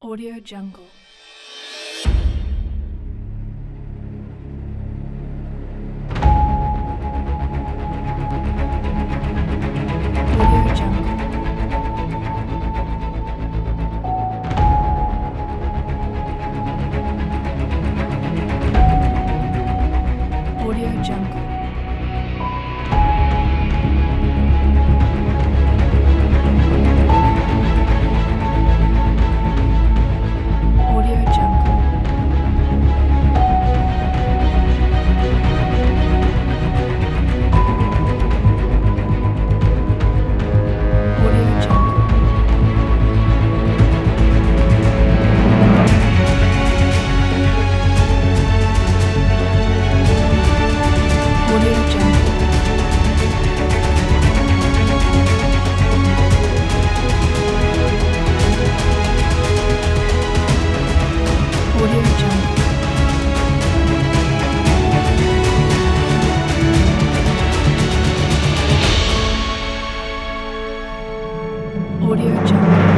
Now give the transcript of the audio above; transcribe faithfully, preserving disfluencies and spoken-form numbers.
Audio Jungle. Audio Jungle. Audio Jungle. Audio Jungle. Audio Jungle. Audio Jungle. Audio Jungle. Audio Jungle.